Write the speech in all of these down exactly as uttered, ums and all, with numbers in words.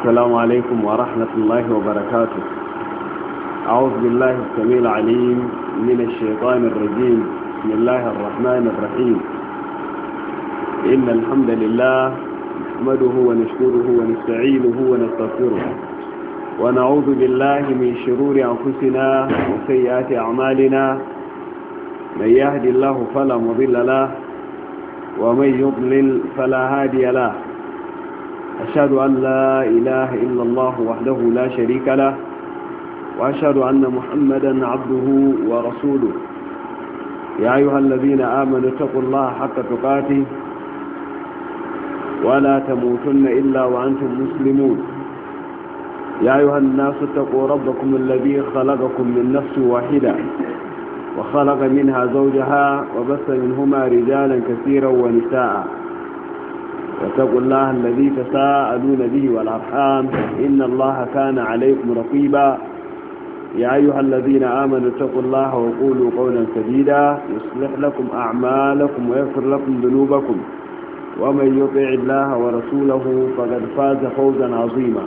السلام عليكم ورحمة الله وبركاته. أعوذ بالله السميع العليم من الشيطان الرجيم. بسم الله الرحمن الرحيم. إن الحمد لله نحمده ونشكره ونستعينه ونستغفره ونعوذ بالله من شرور أنفسنا وسيئات أعمالنا. من يهد الله فلا مضل له ومن يضلل فلا هادي له. أشهد أن لا إله إلا الله وحده لا شريك له وأشهد أن محمدا عبده ورسوله. يا أيها الذين آمنوا اتقوا الله حق تقاته ولا تموتن إلا وأنتم مسلمون. يا أيها الناس اتقوا ربكم الذي خلقكم من نفس واحدة وخلق منها زوجها وبث منهما رجالا كثيرا ونساء. واتقوا الله الذي تساءلون به والأرحام إن الله كان عليكم رقيبا. يا أيها الذين آمنوا اتقوا الله وقولوا قولا سديدا يصلح لكم أعمالكم ويغفر لكم ذنوبكم ومن يطع الله ورسوله فقد فاز فوزا عظيما.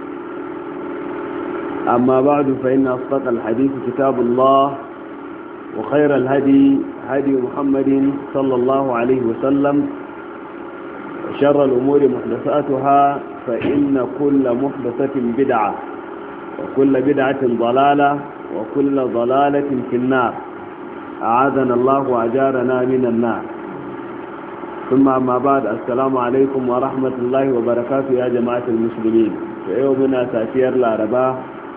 أما بعد فإن أصدق الحديث كتاب الله وخير الهدي هدي محمد صلى الله عليه وسلم وشر الأمور محدثاتها فإن كل محدثة بدعة وكل بدعة ضلالة وكل ضلالة في النار. أعاذنا الله وأجارنا من النار. ثم أما بعد السلام عليكم ورحمة الله وبركاته يا جماعة المسلمين. في يومنا ساتير العرباء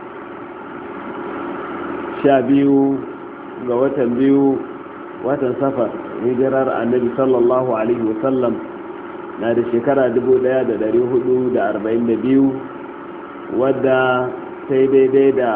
شابيو ووتن بيو وتن سفر هجرر النبي صلى الله عليه وسلم na da shekara dubu ɗaya da dari hudu da arba'in da biyu wadda sai daidai da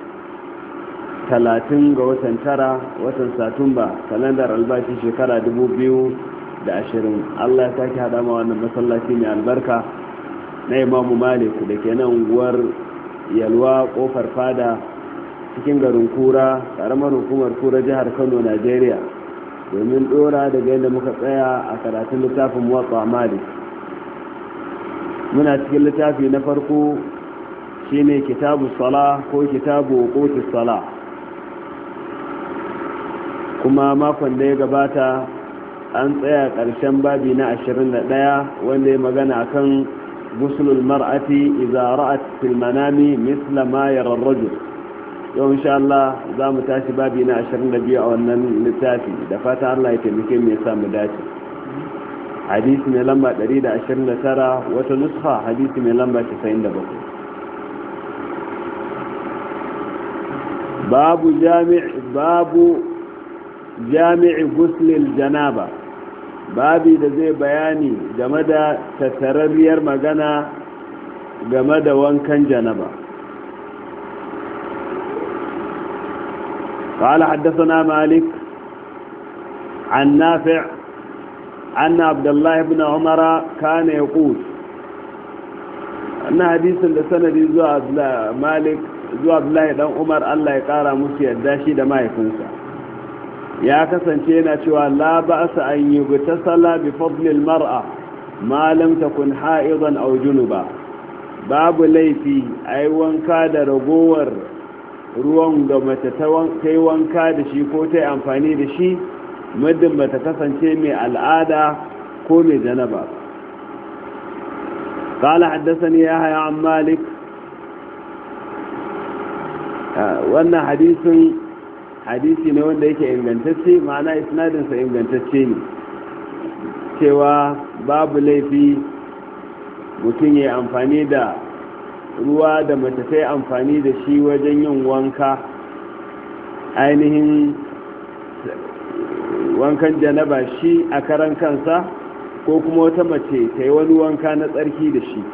talatin ga watan tara watan satumba kalandar albashi shekara dubu biyu da ashirin. Allah ya sake haɗa ma wannan masallaci mai albarka na Imamu Malik da ke nan unguwar Yalwa kofar fada cikin garin Kura ƙaramar hukumar Kura jihar Kano Najeriya domin dora daga yadda muka tsaya a karatun littafin Muwatta Malik. Muna cikin littafi na farko shine kitabu sala ko kitabu wuqutis sala, kuma makon da ya gabata an tsaya ƙarshen babi na ashirin da ɗaya wanda ya magana akan guslul mar'ati idza ra'at fil manami misla ma yara ar-rajul. yau insha Allah za mu tashi babi na ashirin da biyu a wannan littafi da fata Allah ya taimake mu ya samu dace. Hadisi mai lamba ɗari da ashirin da tara, wata nuskha hadisi mai lamba casa'in da bakwai. babu jami' babu jami'i guslil janaba, babi da zai bayani game da tattararriyar magana game da wankan janaba. قال حدثنا مالك عن نافع أن عبد الله بن عمر كان يقول أن حديث لسنة زوى مالك زوى عبد الله بن عمر الله يقارى مسيح الداشي دما يكونسا يا كسنتين شوى لا بأس أن يغتسل بفضل المرأة ما لم تكن حائضا أو جنبا. باب ليفي أي وانكاد رغور ruwan da mace ta yi wanka da shi ko ta yi amfani da shi muddin ba ta kasance mai al'ada ko mai janaba. qala haddathani yahya an malik. wannan hadisin hadisi ne wanda yake ingantacce, ma'ana isnadinsa ingantacce ne, cewa babu laifi mutum ya amfani da ruwa da mace ta yi amfani da shi wajen yin wanka, ainihin wankan janaba shi a karan kansa ko kuma wata mace ta yi wani wanka na tsarki da shi.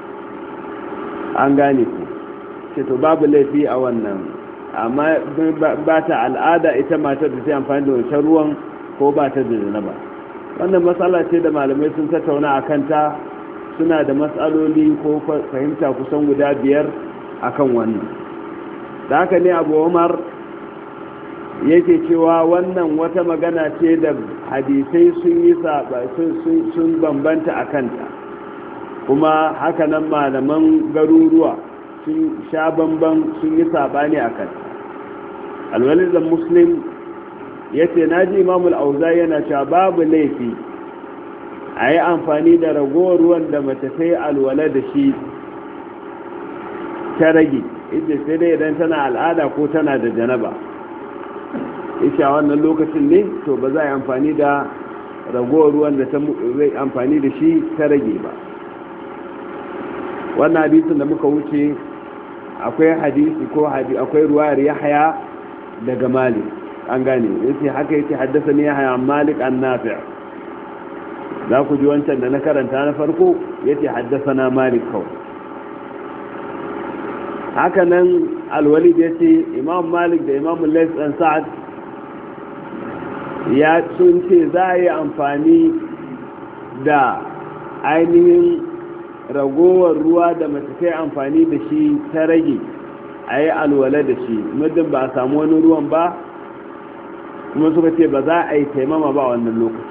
an gane ku ce to babu laifi a wannan, amma ba ta al'ada ita matar da ta yi amfani da wancan ruwan ko ba ta da janaba. wannan matsala ce da malamai sun tattauna a kanta, suna da matsaloli ko fahimta kusan guda biyar akan wannan. da haka ne Abu Umar yake cewa wannan wata magana ce da hadisai sun yi sun bambanta a kanta. kuma haka nan malaman garuruwa sun sha bamban sun yi sabani a kan. Alwalid da Muslim ya ce na ji Imamul Auza'i yana cewa babu laifi a yi amfani da ragowar ruwan da mace ta yi alwala da shi ta rage, ita sai dai idan tana al'ada ko tana da janaba, ita wannan lokacin ne to ba za a yi amfani da ragowar ruwan da ta zai amfani da shi ta rage ba. Wannan hadisin da muka wuce akwai hadisi ko akwai ruwayar Yahya daga Malik, an gane yace haka yace haddathani Yahya an Malik an Nafi'. za ku ji wancan da na karanta na farko yace haddathana Malik kawai. haka nan Al-Walid yace Imam Malik da Imam Layth dan Sa'ad ya sun ce za a yi amfani da ainihin ragowar ruwa da mace ta yi amfani da shi ta rage a yi alwala da shi muddin ba a samu wani ruwan ba, kuma suka ce ba za a yi taimama ba wannan lokaci.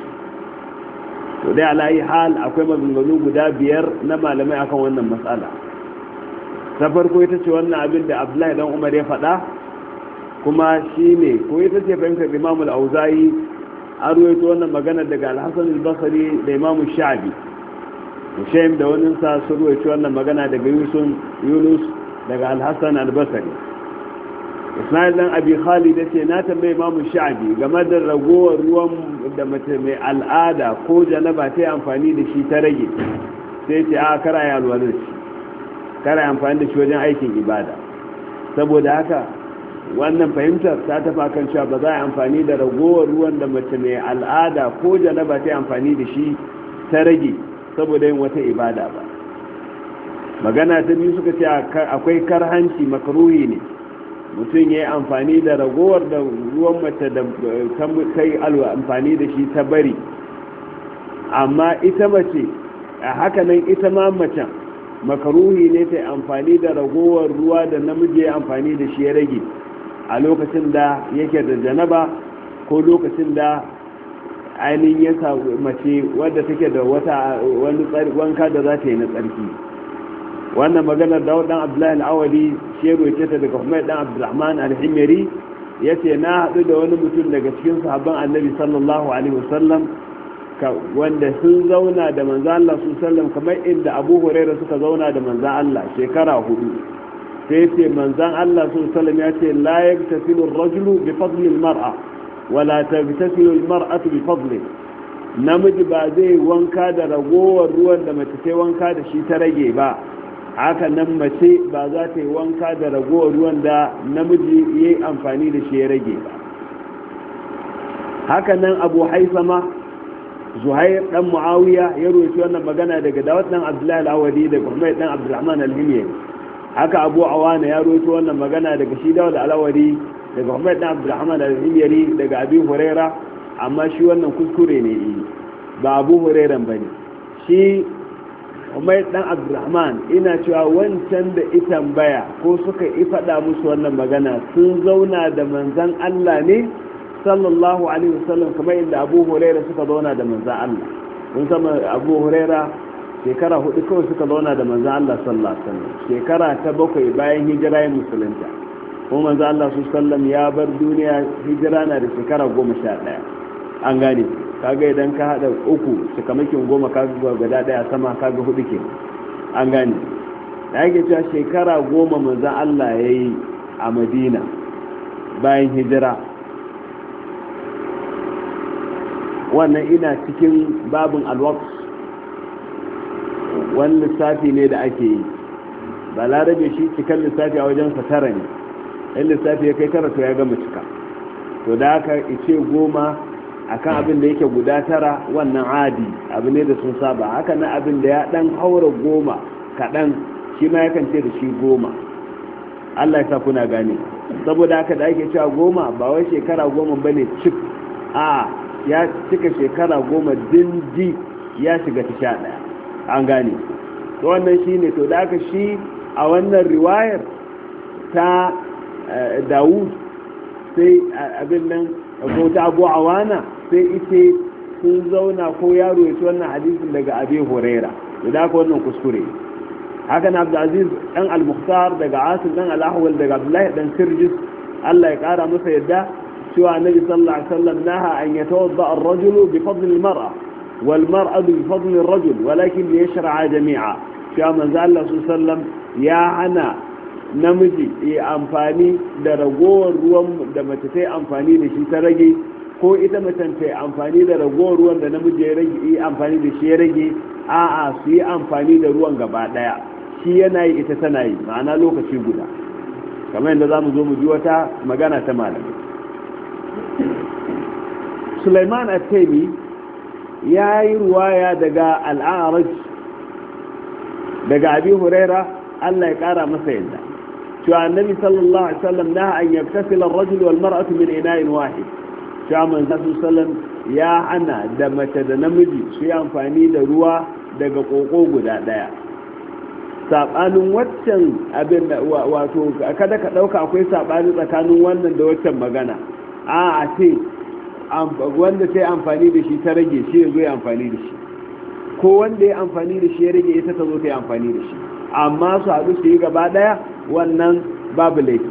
to dai alayi hal akwai maganganu guda biyar na malamai akan wannan matsala. ta farko ita ce wannan abin da Abdullahi dan Umar ya faɗa, kuma shi ne ko ita ce fahimtar Imam Al-Auza'i. an ruwaito wannan magana daga Al-Hasan Al-Basri da Imam Sha'bi. Hushaym da wani sa sun ruwaito wannan magana daga Yunus daga Al-Hasan Al-Basri. Ismail dan Abi Khalid yace na tambaye Imam Sha'bi game da ragowar ruwan da mace mai al'ada ko janaba ta yi amfani da shi ta rage, sai ce a kara ya alwala shi, kara ya amfani da shi wajen aikin ibada. saboda haka wannan fahimtar ta tafa kan cewa ba za a amfani da ragowar ruwan da mace mai al'ada ko janaba ta yi amfani da shi ta rage saboda yin wata ibada ba. magana ta biyu suka ce akwai karhanci, makaruhi ne mutum ya yi amfani da ragowar da ruwan mace da ta yi amfani da shi ta bari, amma ita mace a haka nan ita ma macen makaruhi ne ta yi amfani da ragowar ruwa da namiji ya amfani da shi ya rage a lokacin da yake da janaba ko lokacin da ainihin ya sa mace wadda take da wata wani wanka da za ta yi na tsarki. wannan maganar Dawud dan Abdullahi al-Awadi shi ya roce ta daga Humayd dan Abdurrahman al-Himyari yace na hadu da wani mutum daga cikin sahabban Annabi sallallahu alaihi wasallam wanda sun zauna da manzo Allah sallallahu alaihi wasallam kamar inda Abu Hurairah suka zauna da manzo Allah shekara hudu. sai yace manzo Allah sallallahu alaihi wasallam yace la yaktasilu ar-rajulu bi fadli al-mar'a wala tabtasilu al-mar'atu bi fadli. namiji ba zai wanka da ragowar ruwan da mace sai wanka da shi ta rage ba, haka nan mace ba za ta yi wanka da ragowar ruwan da namiji ya yi amfani da shi ya rage ba. haka nan Abu Haisama Zuhair dan Muawiya ya roci wannan magana daga Dawud dan Abdullahi al-Awadi da Humayd dan Abdurrahman al-Himyari. haka Abu Awana ya roci wannan magana daga shi Dawud al-Awadi daga Humayd dan Abdurrahman al-Himyari daga Abi Huraira, amma shi wannan kuskure ne ba Abu Hurairan bane. shi Umayr dan Abdurrahman ina cewa wancan da ita tambaya ko suka yi faɗa musu wannan magana sun zauna da manzon Allah ne sallallahu alaihi wasallam kamar inda Abu Huraira suka zauna da manzon Allah. mun san Abu Huraira shekara hudu kawai suka zauna da manzon Allah sallallahu alaihi wasallam, shekara ta bakwai bayan hijira ya musulunta, kuma manzon Allah sallallahu alaihi wasallam ya bar duniya hijira na da shekara goma sha ɗaya. an gane kaga idan ka hada uku cikamakin goma kaga guda daya sama kaga hudu ke. an gane da yake cewa shekara goma manzon Allah yayi a Madina bayan hijira. wannan ina cikin babin alwaqf, wani lissafi ne da ake yi. balarabe shi cikin lissafi a wajen tara ne, in lissafi ya kai tara to ya gama cika. to da haka ice goma akan abin da yake guda tara wannan adi abu ne da sun saba. haka na abin da ya dan haura goma kaɗan shi ma yakan ce da shi goma. Allah ya sa kuna gane. saboda haka da ake cewa goma ba wai shekara goma bane cik, a ya cika shekara goma dindi ya shiga ta sha ɗaya. an gane to wannan shi ne. to da haka shi a wannan riwayar ta Dawud sai abin nan ko ta Abu Awana sai ita sun zauna ko yaro ya ci wannan hadisin daga Abi Huraira da ka wannan kuskure. haka na Abdulaziz dan al-Mukhtar daga Asim dan al-Ahwal daga Abdullahi dan Sirjis Allah ya kara masa yadda cewa Annabi sallallahu alaihi wasallam naha an yatawadda ar-rajulu bi fadli al-mar'a wal mar'atu bi fadli ar-rajul walakin yashra'a jami'a. cewa manzo Allah sallallahu alaihi wasallam ya hana namiji ya amfani da ragowar ruwan da mace ta yi amfani da shi ta rage, ko ita macen ta yi amfani da ragowar ruwan da namiji ya rage yi amfani da shi ya rage, a'a su yi amfani da ruwan gaba daya, shi yana yi ita tana yi, ma'ana lokaci guda, kamar yadda za mu zo mu ji wata magana ta malamai. Sulaiman at-Taimi ya yi ruwaya daga al-A'raj daga Abi Huraira Allah ya kara masa yadda cewa annabi sallallahu alaihi wasallam naha an yaktasila ar-rajul wal mar'atu min ina'in wahid. cewa manzo sallallahu ya hana da mace da namiji su yi amfani da ruwa daga koko guda daya. sabanin waccan abin da wato kada ka dauka akwai sabani tsakanin wannan da waccan magana. a a ce wanda sai amfani da shi ta rage shi ya zo ya amfani da shi, ko wanda ya amfani da shi ya rage ita ta zo ta yi amfani da shi, amma su haɗu su yi gaba ɗaya wannan babu laifi.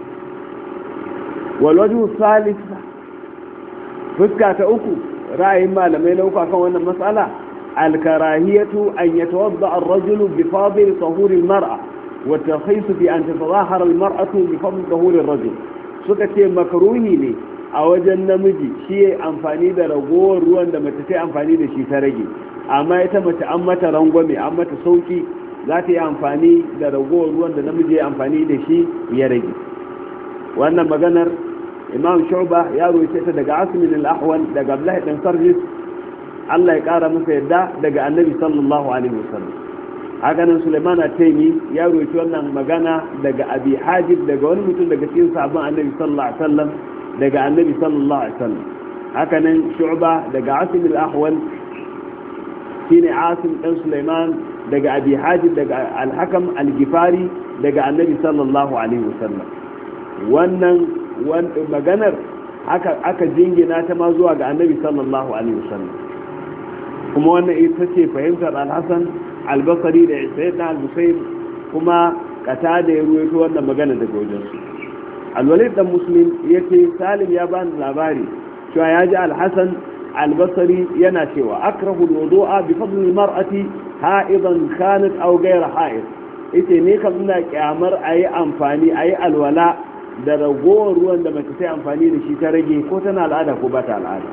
walwaju salisa fuska ta uku ra'ayin malamai na uku akan wannan matsala alkarahiyatu an yatawadda ar-rajulu bi fadil tahur al-mar'a wa tarkhis fi an tatahhar al-mar'atu bi fadil tahur ar-rajul. suka ce makruhi ne a wajen namiji shi ya amfani da ragowar ruwan da mace ta amfani da shi ta rage, amma ita mace an mata rangwame an mata sauki za ta yi amfani da ragowar ruwan da namiji ya amfani da shi ya rage. wannan maganar imam shu'ba ya roƙe ta daga asmin al-ahwal daga abdullahi dan sarjis Allah ya kara masa yadda daga annabi sallallahu alaihi wasallam. haka nan Sulaiman at-Taimi ya roƙi wannan magana daga abi hajib daga wani mutum daga cikin sahabban annabi sallallahu alaihi wasallam daga annabi sallallahu alaihi wasallam. haka nan shu'ba daga asmin al-ahwal shine asim dan Sulaiman daga abi hajib daga al-hakam al-gifari daga annabi sallallahu alaihi wasallam. wannan maganar aka aka jingina ta ma zuwa ga annabi sallallahu alaihi wasallam, kuma wannan ita ce fahimtar al-hasan al-basri da sayyidina al-musayyib, kuma kata da ya ruwaito wannan magana daga wajensu. al-walid dan muslim yace salim ya bani labari cewa ya ji al-hasan al-basri yana cewa akrahu al-wudu'a bi fadli al-mar'ati ha'idan kanat aw ghayra ha'id. ite ne kan ina kyamar ayi amfani ayi alwala da ragowar ruwan da mace sai amfani da shi ta rage, ko tana al'ada ko ba ta al'ada.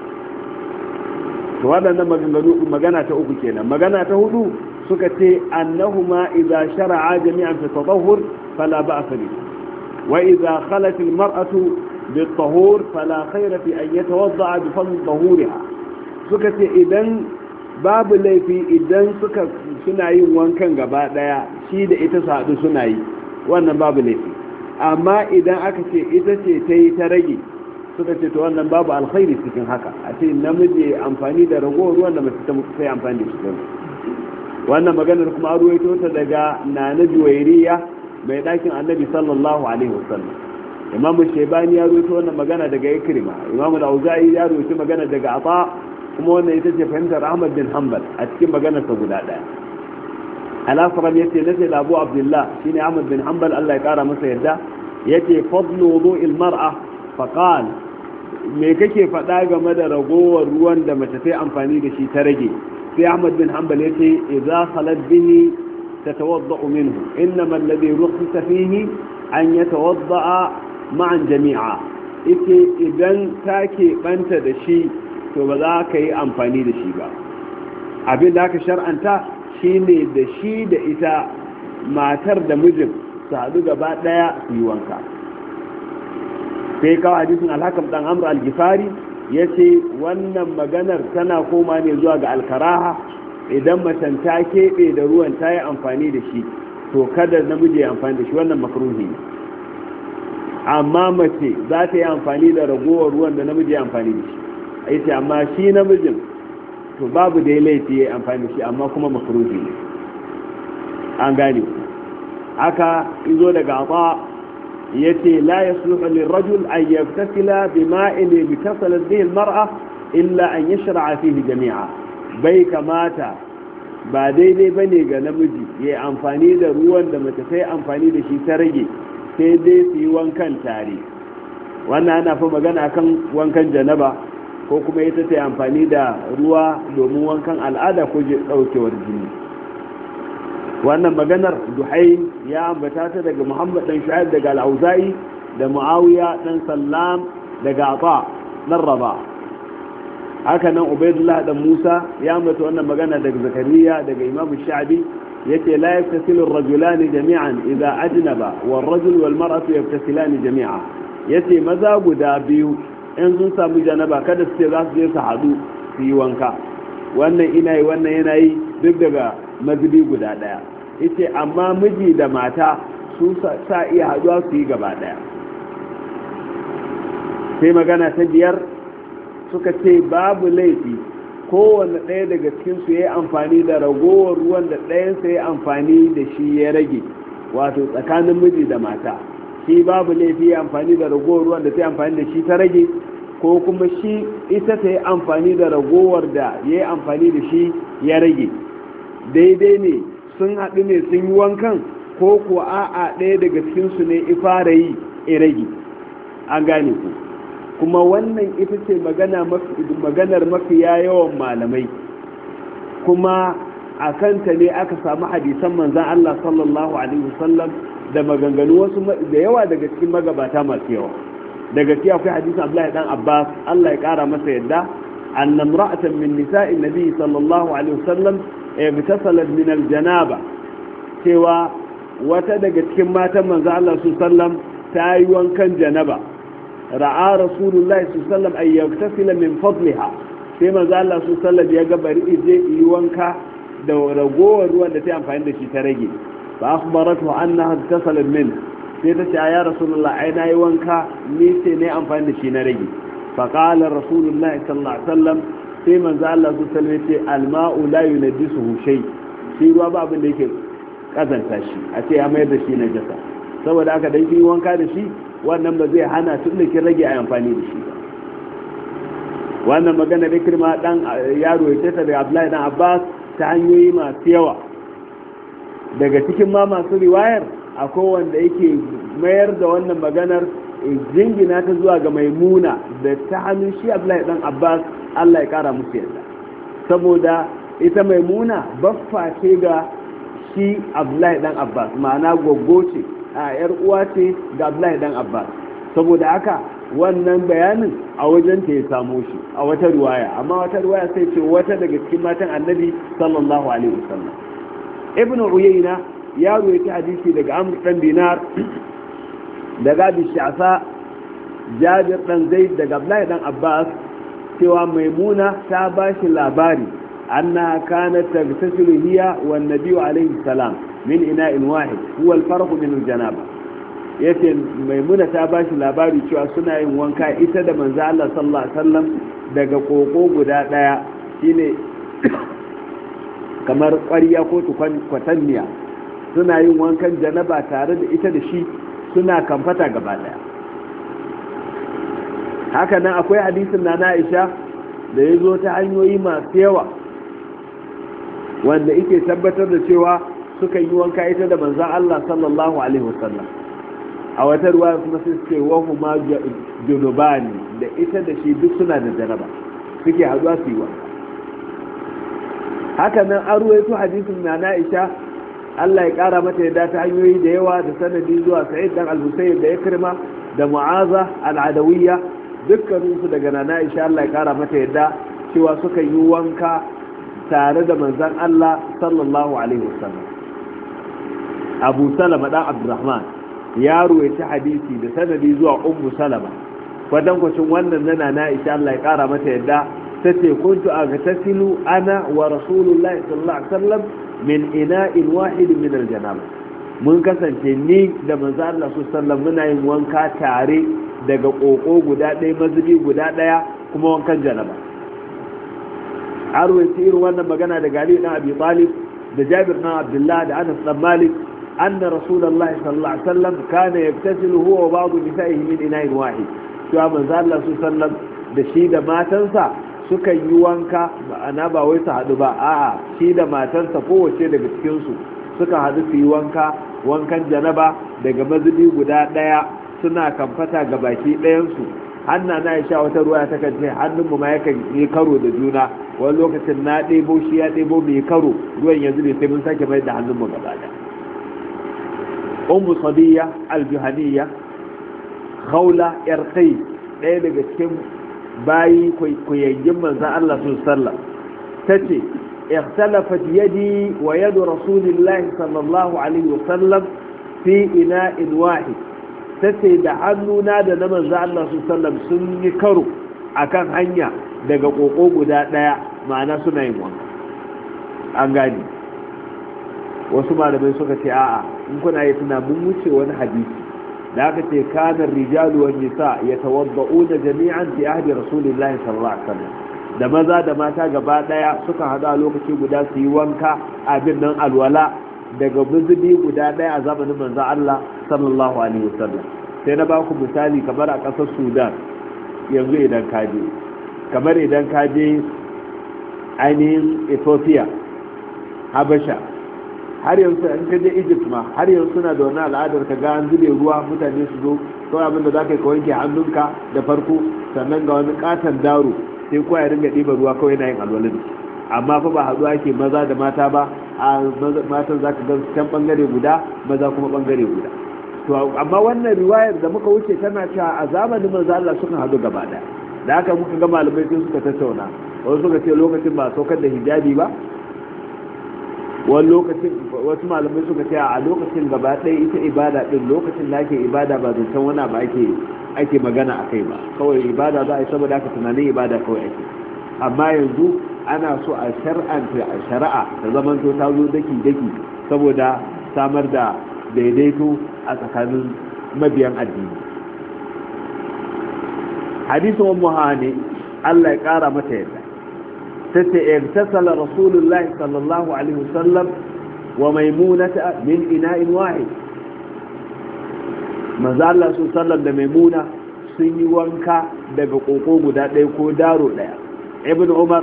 to waɗannan maganganu magana ta uku kenan. magana ta hudu suka ce annahuma idza shar'a jami'an fi tatahhur fala ba'sa bi, wa idza khalat al-mar'atu بالطهور فلا خير في أن يتوضع بفضل طهورها. suka ce idan babu laifi idan suka suna yin wankan gaba daya shi da ita su haɗu suna yi, wannan babu laifi. amma idan aka ce ita ce ta yi ta rage, suka ce to wannan babu alkhairi cikin haka, a ce namiji amfani da ragowar ruwan da mace ta mutu sai amfani da shi. wannan maganar kuma an ruwaito ta daga nana juwairiya mai ɗakin annabi sallallahu alaihi wasallam. imamu shaibani ya roto wannan magana daga ikrima, imamu al-auza'i ya roto magana daga ata, kuma wannan ita ce fahimtar ahmad bin hanbal a cikin maganar sa guda daya. al-asram yace nace da abu abdullah shine ahmad bin hanbal Allah ya kara masa yadda, yace fadlu wudu'il mar'a fa qala me kake fada game da ragowar ruwan da mace ta amfani da shi ta rage? sai ahmad bin hanbal yace idza khalat bihi tatawadda'u minhu innama alladhi rukhisa fihi an yatawadda'a ma'an jami'a. ita idan ta keɓanta da shi to ba za ka yi amfani da shi ba. abin da aka shar'anta shi ne da shi da ita matar da mijin su haɗu gaba ɗaya su yi wanka. sai kawo hadisin alhakam ɗan amur al-gifari ya ce wannan maganar tana koma ne zuwa ga alkaraha, idan macen ta keɓe da ruwan ta yi amfani da shi to kada namiji ya amfani da shi, wannan makruhi ne. amma mace za ta yi amfani da ragowar ruwan da namiji ya amfani da shi, a ce amma shi namijin to babu da ya laifi ya amfani da shi, amma kuma makruhi ne. an gane haka izo daga aba ya ce la ya suluhu lirrajul an yaftasila bi ma'in bi tasalat bihi almar'a illa an yashra'a fihi jami'a. bai kamata ba daidai ba ne ga namiji ya amfani da ruwan da mace sai amfani da shi ta rage sai dai su yi wankan tare. Wannan ana fa magana kan wankan janaba ko kuma ita ta amfani da ruwa domin wankan al'ada ko daukewar jini. Wannan maganar Duhaim ya ambata ta daga Muhammad dan Shu'aib daga Al-Auza'i da Muawiya dan Sallam daga Ata dan Raba. Haka nan Ubaydullah dan Musa ya ambata wannan magana daga Zakariya daga Imam Sha'bi yace la yaftasilu ar-rajulani jami'an idha ajnaba wal-rajul wal-mar'atu yaftasilani jami'a. Yace maza guda biyu in sun samu janaba kada su ce za su je su hadu su yi wanka. Wannan ina yi wannan yana yi duk daga mazubi guda daya. Yace amma miji da mata su sa iya haduwa su yi gaba daya. Sai magana ta biyar suka ce babu laifi kowane ɗaya daga cikinsu ya yi amfani da ragowar ruwan da ɗayansa ya amfani da shi ya rage, wato tsakanin miji da mata. Shi babu laifi ya amfani da ragowar ruwan da ta yi amfani da shi ta rage, ko kuma shi ita ta yi amfani da ragowar da ya yi amfani da shi ya rage. Daidai ne sun haɗu ne sun yi wankan, ko kuwa a'a ɗaya daga cikinsu ne ifara yi ya rage. An gane ku. Kuma wannan ita ce maganar mafiya yawan malamai, kuma a kanta ne aka samu hadisan manzan Allah sallallahu Alaihi wasallam da maganganu wasu da yawa daga cikin magabata masu yawa. Daga cikin akwai hadisan Abdullahi dan Abbas, Allah ya kara masa yadda, annam ra'atan min nisa'in nabi sallallahu Alaihi wasallam ibtasalat min aljanaba, cewa wata daga cikin matan manzan Allah sallallahu Alaihi wasallam ta yi wankan janaba. Ra'a rasulullahi sallallahu alaihi wasallam ay yaktasila min fadliha, sai manzo Allah sallallahu alaihi wasallam ya ga bari ije yi wanka da ragowar ruwan da ta amfani da shi ta rage. Fa akhbaratu annaha iktasalat min, sai ta ce ya rasulullah ai nayi wanka ni sai ne amfani da shi na rage. Fa qala rasulullahi sallallahu alaihi wasallam, sai manzo Allah sallallahu alaihi wasallam ya ce al-ma'u la yunajjisuhu shay, shi ruwa ba abin da yake kazanta shi a ce ya mayar da shi najasa. Saboda haka dan yi wanka da shi wannan ba zai hana tun da kin rage a amfani da shi ba. Wannan magana da kirma dan yaro ya ta daga Abdullahi dan Abbas ta hanyoyi masu yawa. Daga cikin ma masu riwayar akwai wanda yake mayar da wannan maganar jingina ta zuwa ga Maimuna da ta hannun shi Abdullahi dan Abbas, Allah ya kara musu yarda. Saboda ita Maimuna baffa ce ga shi Abdullahi dan Abbas, ma'ana goggo ce, a yar uwa ce ga Abdullahi dan Abbas. Saboda haka wannan bayanin a wajen ta ya samo shi a wata riwaya, amma wata riwaya sai ce wata daga cikin matan Annabi sallallahu alaihi wasallam. Ibn Uyayna ya rawaita hadisi daga Amr dan Dinar daga Abi Sha'sa, Jabir dan Zaid daga Abdullahi dan Abbas cewa Maimuna ta bashi labari anna kanat tagtasilu hiya wan nabiy alaihi salam min ina'in wahid huwa al-farq min al-janaba. Yace Maimuna ta bashi labari cewa suna yin wanka ita da manzo Allah sallallahu alaihi wasallam daga koko guda daya, shine kamar ƙwarya ko tukwan kwatanniya. Suna yin wankan janaba tare da ita da shi, suna kamfata gaba daya. Haka nan akwai hadisin na Aisha da ya zo ta hanyoyi masu yawa wanda yake tabbatar da cewa suka yi wanka ita da manzan Allah sallallahu alaihi wasallam. A wata ruwa kuma sai suke wahu ma junubani, da ita da shi duk suna da janaba suke haduwa su yi wanka. Haka nan an ruwaito hadisin na Aisha, Allah ya kara mata yadda ta hanyoyi da yawa da sanadi zuwa Sa'id dan al-Husayn da Ikrima da Mu'aza al-Adawiyya, dukkaninsu daga Nana Aisha Allah ya kara mata yadda cewa suka yi wanka tare da manzan Allah sallallahu alaihi wasallam. Abu Salama dan Abdurrahman ya ruwaita hadisi da sanadi zuwa Ummu Salama kwatankwacin wannan nana na Aisha Allah ya kara mata yadda tace kuntu aghtasilu ana wa rasulullahi sallallahu alaihi wasallam min ina'in wahid min al-janaba. Mun kasance ni da manzan Allah sallallahu alaihi wasallam muna yin wanka tare daga koko guda ɗaya mazubi guda ɗaya kuma wankan janaba. Arwaci irin wannan magana da Ali dan Abi Talib da Jabir dan Abdullah da Anas dan Malik anna Rasulullahi sallallahu alaihi wasallam kana yaktasilu huwa wa ba'd nisa'ihi min ina'in wahid. Cewa manzo Allah sallallahu alaihi wasallam da shi da matansa suka yi wanka ma'ana ba wai su haɗu ba a'a shi da matarsa kowace daga cikinsu suka haɗu su yi wanka wankan janaba daga mazubi guda ɗaya suna kamfata ga baki ɗayansu hanna na ya sha wata ruwa ta kan ce hannunmu ma yakan yi karo da juna wani lokacin na ɗebo shi ya ɗebo mai karo ruwan yanzu bai sai mun sake mai da hannunmu gaba da ummu sabiya aljuhaniya khawla irqi ɗaya daga cikin bayi koyayyin manzan Allah sun sallam tace اختلفت يدي ويد رسول الله صلى الله عليه وسلم في إناء واحد tace da hannuna da na manzo Allah sallam sun yi karo akan hanya daga koko guda daya ma'ana suna yin wanka an gani wasu malamai suka ce a'a in kuna yi tuna mun wuce wani hadisi da aka ce kana rijalu wan nisa yatawadda'una jami'an fi ahdi rasulillahi sallallahu alaihi wasallam da maza da mata gaba daya suka hada lokaci guda su yi wanka a birnin alwala daga buzubi guda daya a zamanin manzo Allah sallallahu alaihi wasallam sai na baku misali kamar a kasar Sudan yanzu idan ka je kamar idan ka je ainihin Ethiopia Habasha har yanzu in ka je Egypt ma har yanzu suna da wani al'adar ka ga an zube ruwa mutane su zo kawai abin da za ka yi ka wanke hannunka da farko sannan ga wani katon daro sai kowa ya ringa ɗiba ruwa kawai na yin alwalin amma fa ba haɗuwa ake maza da mata ba a matan za ka gan can ɓangare guda maza kuma ɓangare guda to amma wannan riwayar da muka wuce tana cewa a zamanin manzo Allah suka haɗu gaba ɗaya da haka muka ga malamai sun suka tattauna wasu suka ce lokacin ba saukar da hijabi ba wani lokacin wasu malamai suka ce a lokacin gaba ɗaya ita ibada ɗin lokacin da ake ibada ba zancen wani ba ake ake magana a kai ba kawai ibada za a yi saboda aka tunanin ibada kawai ake amma yanzu ana so a shar'anta a shari'a da zamanto ta zo daki-daki saboda samar da daidaito a tsakanin mabiyan addini hadisin ummu hani Allah ya kara mata yadda tace irtasala rasulullahi sallallahu alaihi wasallam wa maimunata min ina'in wahid manzo Allah su sallam da maimuna sun yi wanka daga koko guda ɗaya ko daro ɗaya ibn umar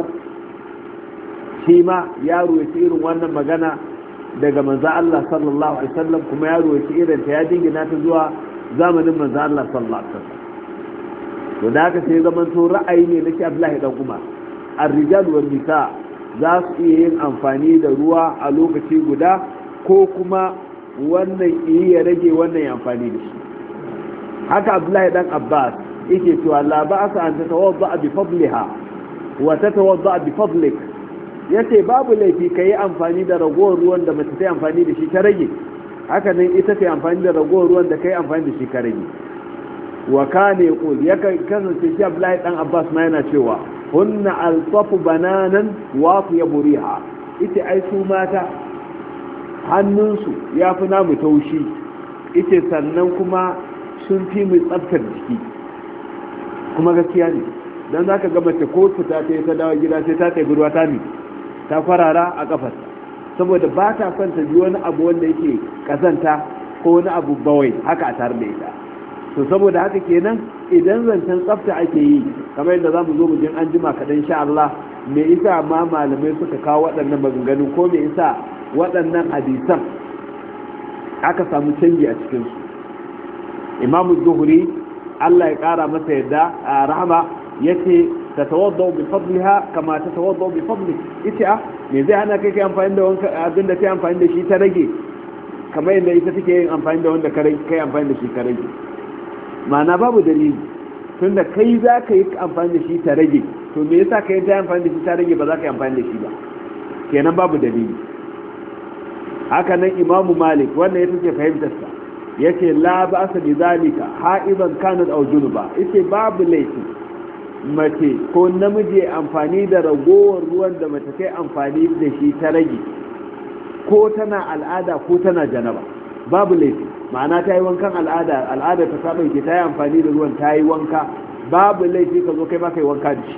shi ma ya ruwaci irin wannan magana daga manzo Allah sallallahu alaihi wasallam kuma ya ruwaci irin ta ya dingina ta zuwa zamanin manzo Allah sallallahu alaihi wasallam to da haka sai zaman to ra'ayi ne na shi Abdullahi dan Umar ar-rijal wal nisa za su iya yin amfani da ruwa a lokaci guda ko kuma wannan iya rage wannan ya amfani da shi haka Abdullahi dan Abbas yake cewa la ba'sa an tatawadda bi fadliha wa tatawadda bi fadlik yace babu laifi kai amfani da ragowar ruwan da mace ta amfani da shi ta rage haka nan ita ta amfani da ragowar ruwan da kai amfani da shi ka rage wa kana yaqul yaka kasance shi Abdullahi dan Abbas ma yana cewa hunna alsafu bananan wa yaburiha ita ai su mata hannunsu ya fi namu taushi ita sannan kuma sun fi mu tsaftar jiki kuma gaskiya ne don za ka ga mace ko fita ta yi ta dawo gida sai ta taibi ruwa ta ne ta kwarara a kafarta saboda ba ta son ta ji wani abu wanda yake kazanta ko wani abu bawai haka a tare da ita to saboda haka kenan idan zancen tsafta ake yi kamar yadda za mu zo mu jin an jima kaɗan sha Allah me isa ma malamai suka kawo waɗannan maganganu ko me isa waɗannan hadisan aka samu canji a cikinsu imamu zuhuri Allah ya ƙara masa yadda a rahama ya ce ta tawaddau bi fadliha kama ta tawaddau bi fadli ita me zai hana kai kai amfani da wanka abin da kai amfani da shi ta rage kamar yadda ita take yin amfani da wanda kai amfani da shi ka rage ma'ana babu dalili tunda kai za ka yi amfani da shi ta rage to me yasa kai ta amfani da shi ta rage ba za ka yi amfani da shi ba kenan babu dalili haka nan imamu malik wannan ya take fahimtarsa yace la ba'sa bi zalika ha'iban kanat aw junuba yace babu laifi mace ko namiji amfani da ragowar ruwan da mace kai amfani da shi ta rage ko tana al'ada ko tana janaba babu laifi ma'ana ta yi wankan al'ada al'ada ta saba ke ta yi amfani da ruwan ta yi wanka babu laifi ka zo kai ba kai wanka da shi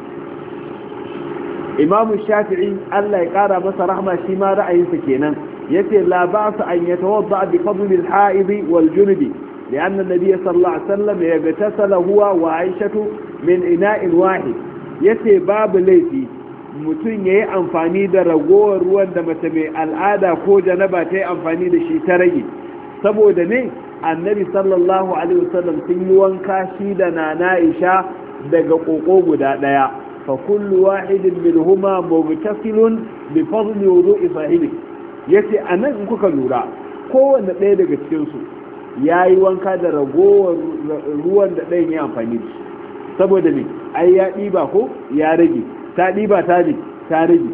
imamu shafi'i Allah ya kara masa rahma shi ma ra'ayinsa kenan yace la ba'sa an yatawadda bi fadl al-ha'id wal junub لأن النبي صلى الله عليه وسلم يغتسل هو وعائشة من إناء واحد yace babu laifi mutum ya yi amfani da ragowar ruwan da mace mai al'ada ko janaba ta yi amfani da shi ta rage, saboda ne annabi sallallahu alaihi wasallam sun yi wanka shi da nana Aisha daga koko guda daya, fa kullu wahidin minhuma mubtasilun bi fadli wudu'i sahibi. yace anan in kuka lura kowanne ɗaya daga cikin su yayi wanka da ragowar ruwan da ɗayan ya amfani da shi, saboda ne ai ya ɗiba ko ya rage, ta ɗiba ta ne ta rage,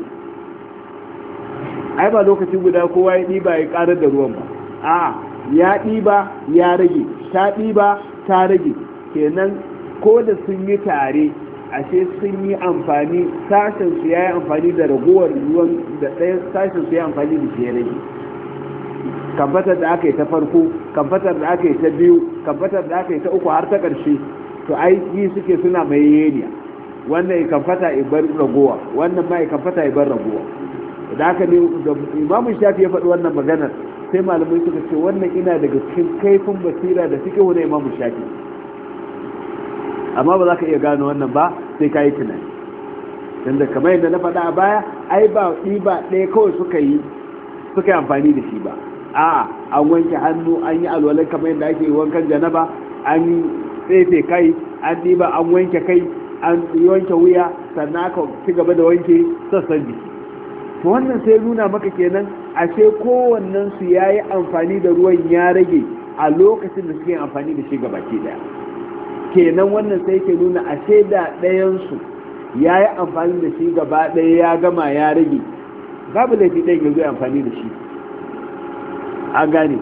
ai ba lokaci guda kowa ya ɗiba ya ƙarar da ruwan ba, a ya ɗiba ya rage, ta ɗiba ta rage, kenan ko da sun yi tare ashe sun yi amfani, sashen su ya yi amfani da ragowar ruwan da ɗaya sashen su ya amfani da shi ya rage. kamfatar da aka yi ta farko, kamfatar da aka yi ta biyu, kamfatar da aka yi ta uku har ta ƙarshe, to aiki suke suna mai yeniya, wannan ya kamfata ibar ragowa, wannan ma ya kamfata ibar ragowa. da haka ne da imamu shafi ya faɗi wannan maganar sai malamai suka ce wannan ina daga cikin kaifin basira da suke wani imamu shafi, amma ba za ka iya gano wannan ba sai ka yi tunani, tunda kamar yadda na faɗa a baya ai ba ɗiba ɗaya kawai suka yi suka yi amfani da shi ba, a an wanke hannu, an yi alwalai kamar yadda ake yi wankan janaba, an tsefe kai, an ɗiba an wanke kai, an wanke wuya, sannan aka ci gaba da wanke sassan jiki. to wannan sai nuna maka kenan ashe kowannen su yayi amfani da ruwan ya rage a lokacin da suke amfani da shi gabaki daya, kenan wannan sai ke nuna ashe da ɗayan su yayi amfani da shi gaba ɗaya ya gama ya rage, babu laifi ɗayan ya zo amfani da shi, an gane.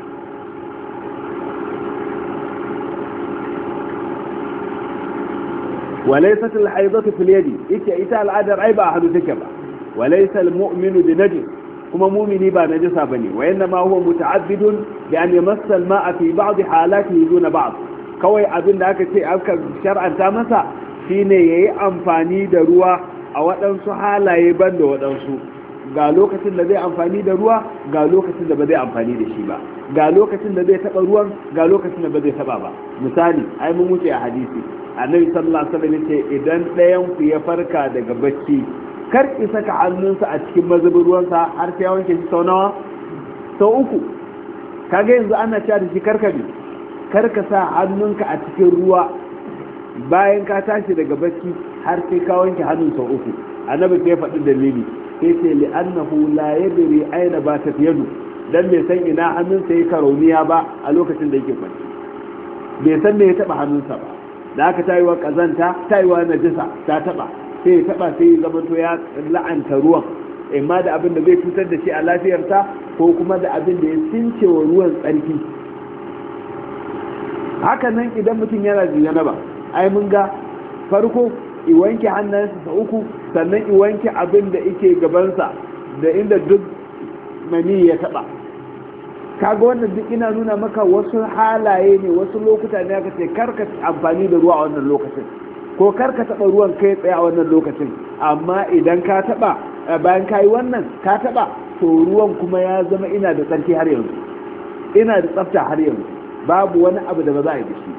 وليست الحيضة في اليد إيكا إيتا العادر أي بقى حدو تكبا، وليس المؤمن بنجس كما مؤمني با نجسا بني، وإنما هو متعبد بأن يمس الماء في بعض حالاته دون بعض. كوي أبن لك أبكى شرعا تامسا shine yayi amfani da ruwa a waɗansu halaye ban da waɗansu, ga lokacin da zai amfani da ruwa ga lokacin da ba zai amfani da shi ba, ga lokacin da zai taɓa ruwan ga lokacin da ba zai taɓa ba. Misali ai mun wuce a hadisi annabi sallallahu alaihi wasallam ce idan ɗayan ku ya farka daga bacci kar ki saka hannunsa a cikin mazubin ruwansa har sai ya wanke shi sau nawa? Sau uku. Kaga yanzu ana cewa da shi karka ne karka sa hannunka a cikin ruwa bayan ka tashi daga bacci har sai ka wanke hannun sau uku. Annabi sai ya faɗi dalili sai ce li annahu la yadri aina ba ta yadu, dan bai san ina hannunsa yake karauniya ba a lokacin da yake kwanci, bai san me ya taba hannunsa ba, da aka tayiwa kazanta tayiwa najisa ta taba sai ya taba sai ya zama to ya la'anta ruwan, amma da abin da zai cutar da shi a lafiyarsa ko kuma da abin da ya cince wa ruwan tsarki. haka nan idan mutum yana da janaba ai mun ga farko i wanke hannayensa sa uku, sannan i wanke abin da yake gabansa da inda duk mani ya taba. kaga wannan duk ina nuna maka wasu halaye ne, wasu lokuta ne aka ce karka amfani da ruwa a wannan lokacin ko karka taba ruwan kai tsaye a wannan lokacin, amma idan ka taba bayan kayi wannan ka taba to ruwan kuma ya zama ina da tsarki har yanzu, ina da tsafta har yanzu, babu wani abu da ba za a yi da shi.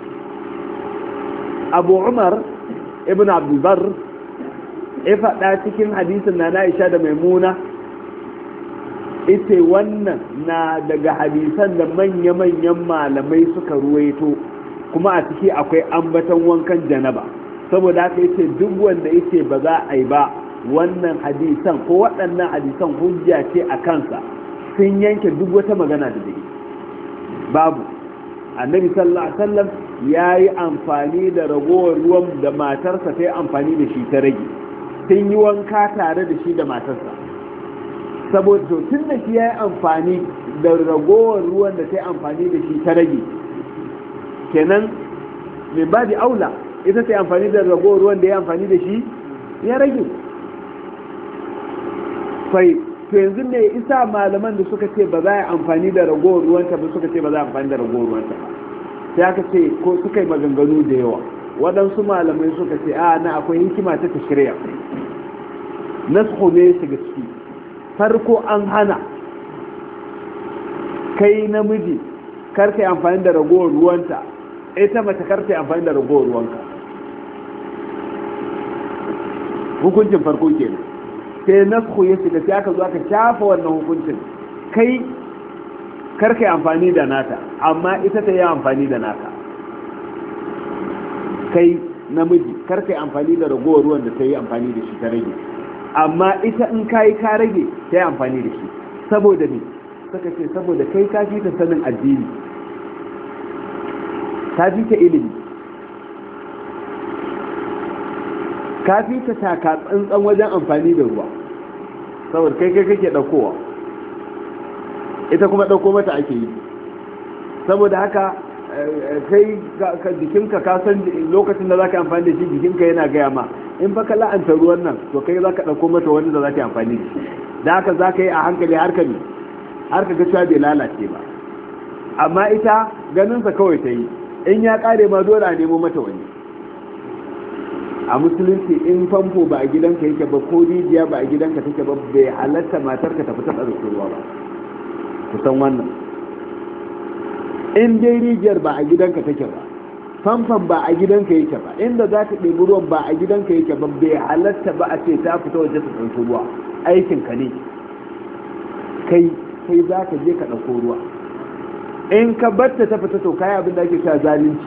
Abu Umar ibn Abdul Barr ya faɗa cikin hadisin na Aisha da Maimuna, ita wannan na daga hadisan da manya-manyan malamai suka ruwaito, kuma a ciki akwai ambaton wankan janaba, saboda haka yace duk wanda yace ba za a yi ba wannan hadisan ko waɗannan hadisan hujja ce a kansa, sun yanke duk wata magana da dai babu. Annabi sallallahu alaihi wasallam yayi amfani da ragowar ruwan da matarsa ta yi amfani da shi ta rage, sun yi wanka tare da shi da matarsa, saboda to tun da shi ya yi amfani da ragowar ruwan da ta yi amfani da shi ta rage, kenan mai ba da aula ita ta yi amfani da ragowar ruwan da ya amfani da shi ya rage. fai to yanzu ne isa malaman da suka ce ba za a yi amfani da ragowar ruwanta ba suka ce ba za a amfani da ragowar ruwanta ba, sai aka ce ko suka yi maganganu da yawa. waɗansu malamai suka ce a na akwai hikima ta tashriya, nasu ne shiga ciki. farko an hana kai namiji karka yi amfani da ragowar ruwanta, ita mace karka yi amfani da ragowar ruwanka. hukuncin farko kenan. sai naskhu ya shiga sai aka zo aka shafa wannan hukuncin, kai kar kai amfani da nata amma ita ta yi amfani da naka. Kai namiji kar kai amfani da ragowar ruwan da ta yi amfani da shi ta rage, amma ita in kayi ka rage ta yi amfani da shi. Saboda ne suka ce saboda kai ka fi ta sanin addini, ka fi ta ilimi, ka fi ta taka tsantsan wajen amfani da ruwa, saboda kai kai kake ɗaukowa, ita kuma ɗauko mata ake yi. Saboda haka kai jikinka ka san lokacin da za ka amfani da shi jikinka yana gaya ma in fa ka la'anta ruwan nan to kai za ka ɗauko mata wani da za ta yi amfani da shi. Da haka za ka yi a hankali har ka har ka ga cewa bai lalace ba. Amma ita ganinsa kawai ta yi, in ya ƙare ma dole a nemo mata wani. A musulunci in famfo ba a gidanka yake ba ko rijiya ba a gidanka take ba bai halatta matarka ta fita da ruwa ba. Kusan wannan in dai rijiyar ba a gidanka take ba, famfon ba a gidanka yake ba, inda za ta ɗebi ruwan ba a gidanka yake ba, bai halatta ba a ce ta fita waje ta ɗauki ruwa. Aikinka ne, kai kai za ka je ka ɗauko ruwa. In ka batta ta fita to kayi abin da ake sha zalunci.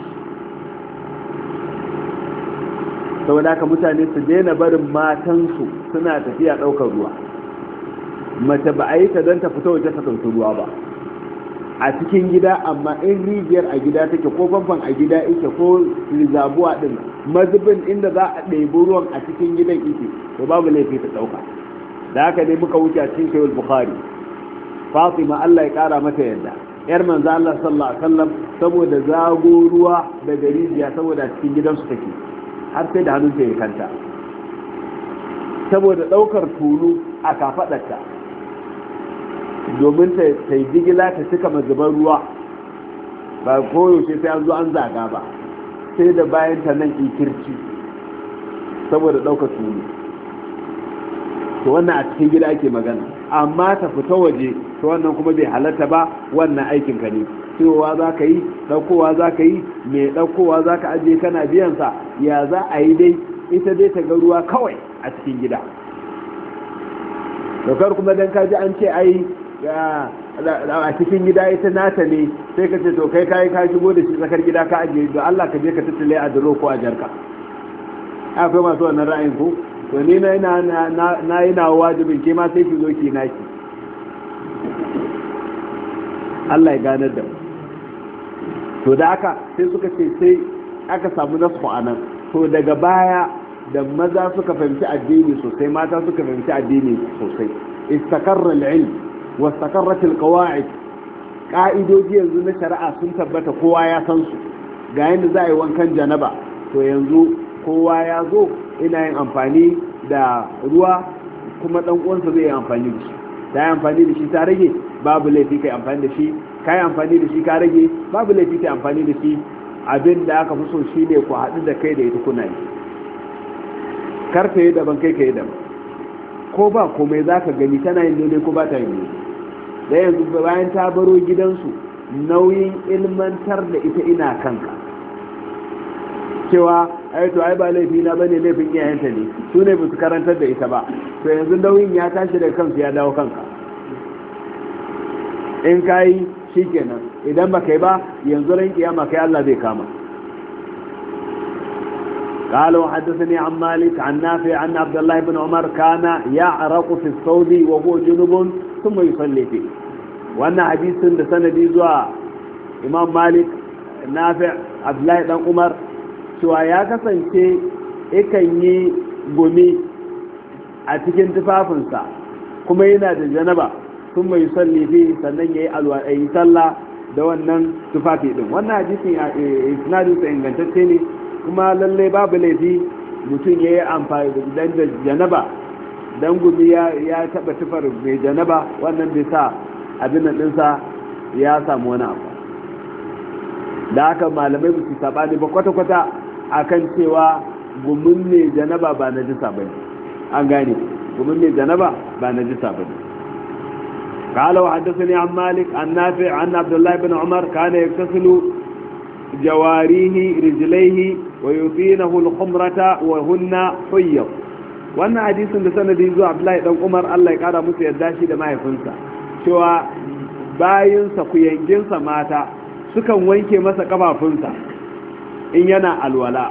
Saboda haka mutane su daina barin matansu suna tafiya ɗaukar ruwa. Mace ba a yi ta don ta fita waje ta ɗauki ruwa ba a cikin gida, amma in rijiyar a gida take ko famfon a gida yake ko rizabuwa din mazubin inda za a ɗebi ruwan a cikin gidan yake to babu laifi ta ɗauka. Da haka ne muka wuce a cikin sahih bukhari, Fatima Allah ya kara mata yadda yar manzo Allah sallallahu alaihi wasallam saboda zago ruwa daga rijiya saboda cikin gidansu take har sai da hannunta ya kanta, saboda ɗaukar tulu a kafaɗarta domin ta yi jigila ta cika mazuban ruwa, ba koyaushe sai an zo an zaga ba, sai da bayan ta nan ikirci saboda ɗaukar tulu. To wannan a cikin gida ake magana, amma ta fita waje to wannan kuma bai halatta ba, wannan aikin ka ne. Cewa za ka yi, ɗaukowa za ka yi, mai ɗaukowa za ka ajiye kana biyansa, ya za a yi dai ita dai ta ga ruwa kawai a cikin gida. Daukar kuma don kaji an ce ai a cikin gida ita nata ne, sai ka ce to kai kayi ka shigo da shi tsakar gida ka ajiye, don Allah ka je ka tattale a duro ko a jarka. Akwai masu wannan ra'ayin ko? To ni na yi na wajibin ke ma sai ki zo ki naki. Allah ya ganar da mu. To da aka sai suka ce sai aka samu nasu a nan. To daga baya da maza suka fahimci addini sosai, mata suka fahimci addini sosai, istakarra al-ilm wa istakarrat al-qawa'id. Ka'idoji yanzu na shari'a sun tabbata, kowa ya san su. Ga yanda za a yi wankan janaba, to yanzu kowa ya zo ina yin amfani da ruwa, kuma dan uwansa zai yi amfani da shi. Ta yi amfani da shi ta rage, babu laifi kai amfani da shi. Ka yi amfani da shi ka rage, babu laifi kai amfani da shi. Abin da aka fi so shi ne ku haɗu da kai da ita kuna yi. Kar ta yi daban kai ka yi daban, ko ba komai za ka gani tana yin daidai ko ba ta yin daidai. Da yanzu bayan ta baro gidansu, nauyin ilmantar da ita ina kanka, cewa ai to ai ba laifi na bane, laifin iyayenta ne, su ne ba su karantar da ita ba, to yanzu nauyin ya tashi daga kansu ya dawo kanka. In ka yi shi kenan, idan ba kai ba yanzu ran kiyama kai Allah zai kama. قال وحدثني عن مالك عن نافع أن عبد الله بن عمر كان يعرق في الثوب وهو جنب ثم يصلي فيه. وأن حديث سند زوا إمام مالك نافع عبد الله بن عمر شو يا كسنتي إكني غمي أتكن تفافنسا كما ينادي جنبا ثم يصلي فيه sannan yayi alwa ayi sallah da wannan tufafi din. Wannan hadisi isnadin sa ingantacce ne, kuma lallai babu laifi mutum ya yi amfani da janaba don gumi ya taba tufar mai janaba, wannan bai sa abin ɗinsa ya samu wani abu. Da haka malamai ba su saɓani ba kwata-kwata a kan cewa gumin mai janaba ba na jisa ba ne. An gane, gumin mai janaba ba na jisa ba ne. قال وحدثني عن مالك عن نافع عن عبد الله بن عمر كان يغتسل جواريه رجليه ويطينه الخمرة وهن حيض. wannan hadisin da sanadi zuwa Abdullahi dan Umar Allah ya kara musu yarda shi da mahaifinsa cewa bayinsa kuyanginsa mata sukan wanke masa kafafunsa in yana alwala,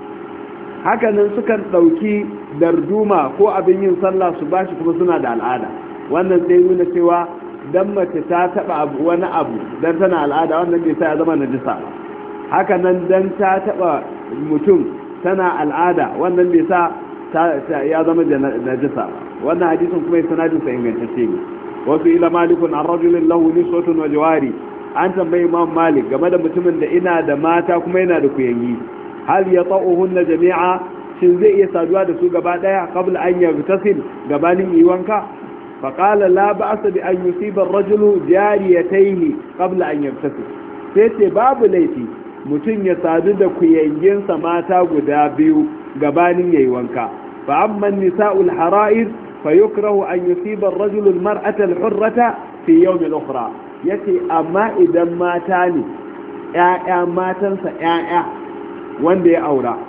hakanan sukan ɗauki darduma ko abin yin sallah su bashi kuma suna da al'ada. Wannan sai nuna cewa dan mace ta taba wani abu dan tana al'ada wannan bai sa ya zama najisa ba, hakanan dan ta taba mutum tana al'ada wannan bai sa ya zama najisa ba. Wannan hadisin kuma sanadin sa ingantacce ne. Wasu ila malikun an rajulin lahu niswatun wa jawari, an tambayi Imam Malik game da mutumin da ina da mata kuma yana da kuyangi, hal yata'uhunna jami'a, shin zai iya saduwa da su gaba daya qabla an yaghtasil, gabanin yi wanka? fa qala la ba'sa bi an yusiba ar-rajulu jariyatayhi qabla an yaghtasil, sai ce babu laifi mutum ya sadu da kuyanginsa mata guda biyu gabanin yayi wanka. fa amma nisa'ul hara'ir fa yukrahu an yusiba ar-rajulu al-mar'ata al-hurrata fi yawm al-ukhra, yace amma idan mata ne ƴaƴa matansa ƴaƴa wanda ya aura,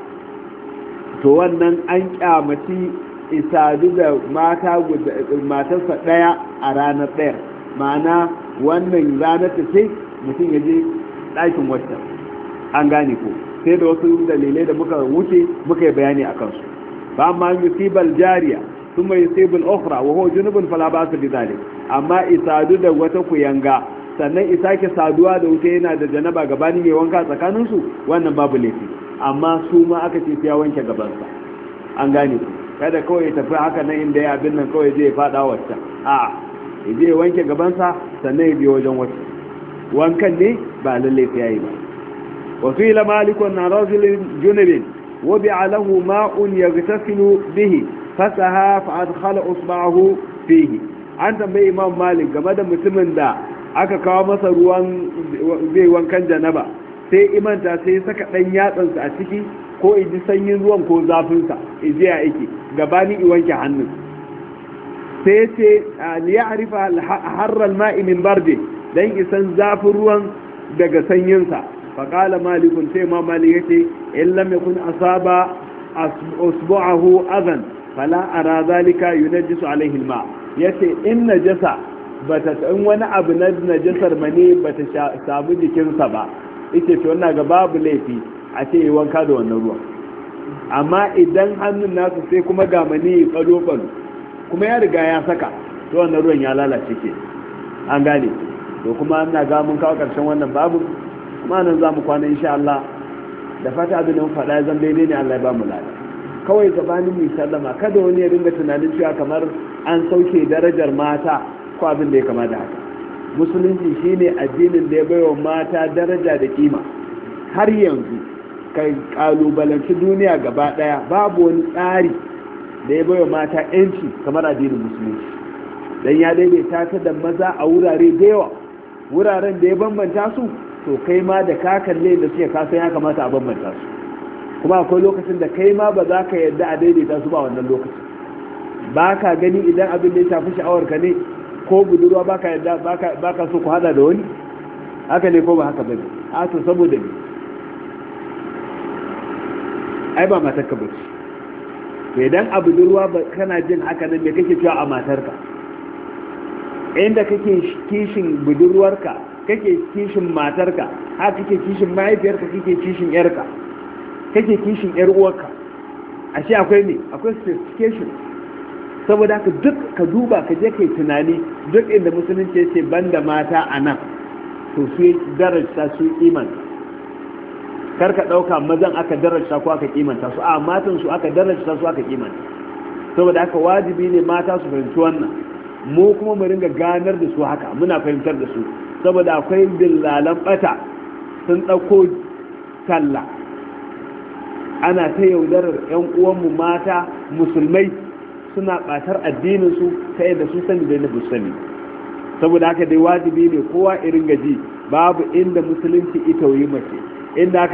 to wannan an kyamaci isadu da mata matarsa ɗaya a ranar ɗaya, ma'ana wannan ranar ta ce mutum ya je ɗakin wata, an gane ko sai da wasu dalilai da muka wuce muka yi bayani a kansu. ba ma yusibal jariya thumma yusibul ukhra wa huwa junubun fala ba'sa bi dhalik, amma isadu da wata kuyanga sannan isake saduwa da wuta yana da janaba gabanin mai wanka tsakaninsu, wannan babu laifi, amma su ma aka ce ya wanke gabansa, an gane ku kada kawai ya tafi haka nan inda ya abin nan kawai zai fada wacce a ya je wanke gabansa sannan ya biyo wajen wacce, wankan ne ba lalle sai yayi ba. wa qila malikun na rajulin junubin wa bi'a lahu ma'un yaghtasilu bihi fasaha fa adkhala usba'ahu fihi, an tambayi Imam Malik game da mutumin da aka kawo masa ruwan zai wankan janaba sai imanta sai saka dan yatsansa a ciki ko iji sanyin ruwan ko zafinsa iji ya yake gabani i wanke hannun, sai ce liya'rifa harra al-ma'i min bardi, dan isan zafin ruwan daga sanyinsa. fa qala malikun, sai ma malik yace in lam yakun asaba usbu'ahu adhan fala ara zalika yunajjisu alayhi al-ma', yace in najasa bata in wani abu na najasar mane bata samu jikinsa ba, ita ce wannan ga babu laifi a ce yi wanka da wannan ruwan. Amma idan hannun nasu sai kuma ga mani falo falo kuma ya riga ya saka, to wannan ruwan ya lalace ke, an gane. to kuma ina ga mun kawo karshen wannan babu, kuma nan za mu kwana insha Allah. da fata abin da mun faɗa zan daidai ne, Allah ya ba mu lada. kawai gabanin mu sallama kada wani ya dinga tunanin cewa kamar an sauke darajar mata ko abin da ya kama da haka. Musulunci shine addinin da ya baiwa mata daraja da kima. har yanzu kai kalubalanci duniya gaba daya babu wani tsari da ya baiwa mata yanci kamar addinin musulunci, dan ya daidaita ta da maza a wurare da yawa. wuraren da ya bambanta su, to kai ma da ka kalle da suke kasan ya kamata a bambanta su, kuma akwai lokacin da kai ma ba za ka yarda a daidaita su ba wannan lokacin. ba ka gani idan abin da ya shafi sha'awarka ne ko budurwa ba ka yarda ba ka so ku hada da wani, haka ne ko ba haka bane? a to saboda ne ai ba matarka ba ce. to idan a budurwa ba kana jin haka nan me kake cewa a matarka? inda kake kishin budurwarka kake kishin matarka, haka kake kishin mahaifiyarka, kake kishin yarka, kake kishin yar uwarka. ashe akwai ne akwai specification. saboda haka duk ka duba ka je kai tunani, duk inda musulunci yace banda mata a nan, to su daraja su imanta. kar ka dauka mazan aka daraja ko aka kimanta su, a matan su aka daraja su aka kimanta. saboda haka wajibi ne mata su fahimci wannan, mu kuma mu ringa ganar da su haka, muna fahimtar da su. saboda akwai dillalan bata sun dauko talla, ana ta yaudarar yan uwanmu mata musulmai, suna batar addinin su ta yadda su sani da na sani. saboda haka dai wajibi ne kowa irin gaji, babu inda musulunci ita yi mace, inda